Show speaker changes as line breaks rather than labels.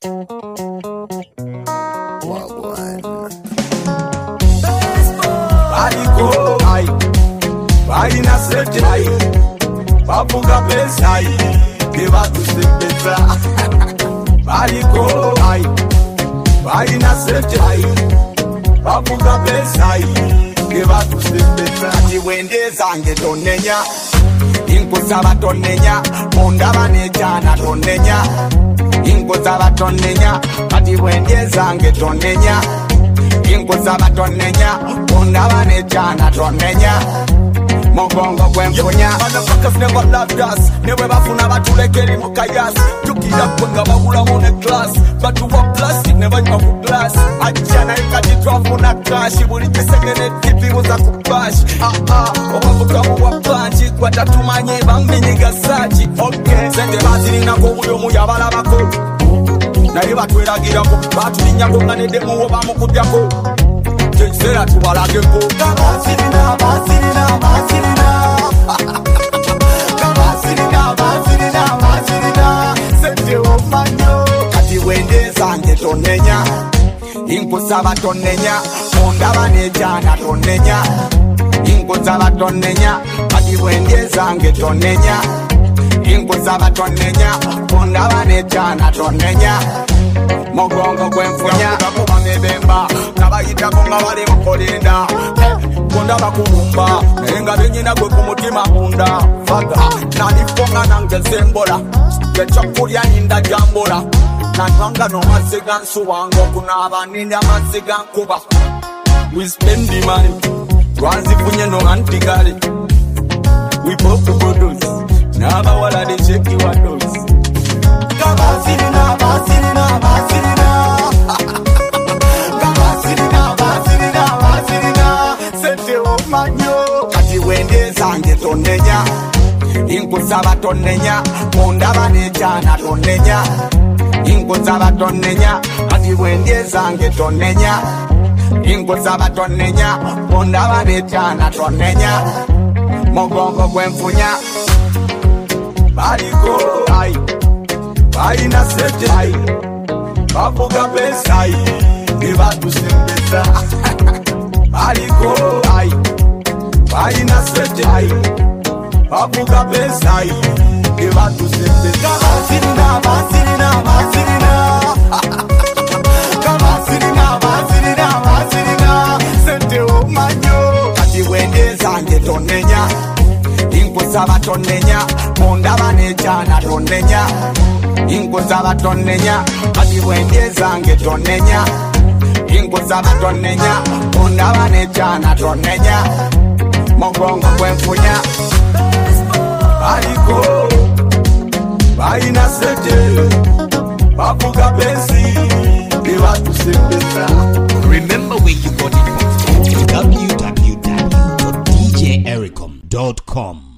Bariko ai, bari na sete ai, babuga pesa ai, deva kusepeta. Bariko ai, bari na sete ai, babuga pesa ai, deva kusepeta. Ati wende zange tonenya, inkusaba tonenya, monda banejana tonenya, inkusaba tonenya, ati wende zange tonenya. Inkusaba tonenya, monda banejana tonenya. Mogongo kwemfunya. Motherfuckers never loved us. Never bafuna batulekeri mukayas. Tukira kwenga babula mone class. But you want plastic, never you want glass. Ajana ikati trafu na crash. Buli kisengene tipi uza kubash. Owabuka uwa planchi. Kwa tatu manye bambini gasachi. Okay. Sente batiri na kubuyo muyabala bako. Na iba tuwela girako. Baturi nyako nganede muwo bamukubyako. Jensera tubalage ko. Kabasirina, basirina, basirina. Kabasirina, basirina, basirina. Sente omanyo. Kati wende zange tonenya. Inkusaba tonenya. Monda banejana tonenya. Inkusaba tonenya. Kati wende zange tonenya. Inkusaba tonenya. Monda banejana tonenya. Mogongo kwemfunya. Kuba mebemba. Nabayita konga bali mukolinda. Konda bakulumba. Nenga benyina gwe kumutima munda. Faga. Nalifonga nange sembola. Gechakulya ninda jambola. Nanwanga no masiga nsuwango. Kunaba ninja masiga nkuba. We spend the money. Twanzifunye no antigale. We pop the bottles. Naba wala de shake you a dose. Kabasirina, basirina, basirina. Kabasirina, basirina, basirina. Sente omanyo. Kati wende zange tonenya. Inkusaba tonenya. Monda banejana tonenya. Inkusaba tonenya. Kati wende zange tonenya. Inkusaba tonenya. Monda banejana tonenya. Mogongo kwemfunya. Bariko ai, bari na sete ai, babuga pesa ai, deva kusembeza. Bariko ai, bari na sete ai, babuga pesa ai, deva kusembeza. Basirina, basirina, basirina. Kabasirina, basirina, basirina. Sente omanyo. Kati wende zange tonenya. Inkusaba tonenya, monda banejana tonenya. Inkusaba tonenya, kati wende zange tonenya. Inkusaba tonenya, monda banejana tonenya. Mogongo kwemfunya. Bariko, bari na sete, babuga pensi, deva kusembeza.
Remember where you got it from. www.djericom.com